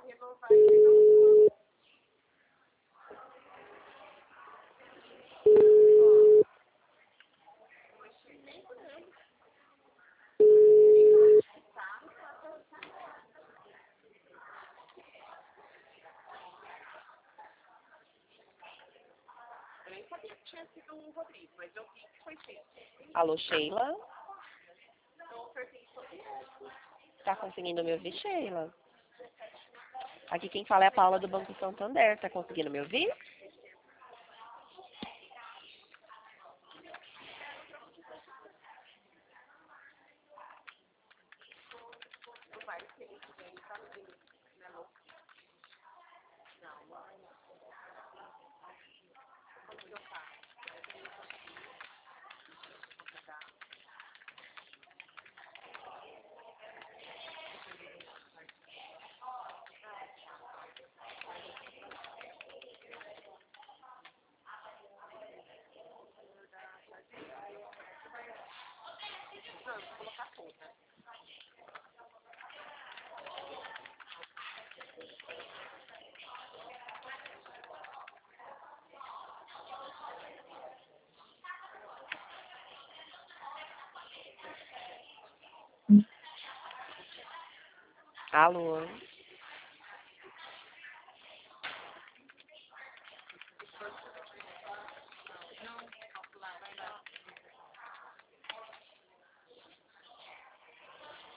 Alô, Sheila? Tá conseguindo me ouvir, Sheila? Aqui quem fala é a Paula do Banco Santander. Tá conseguindo me ouvir? Alô?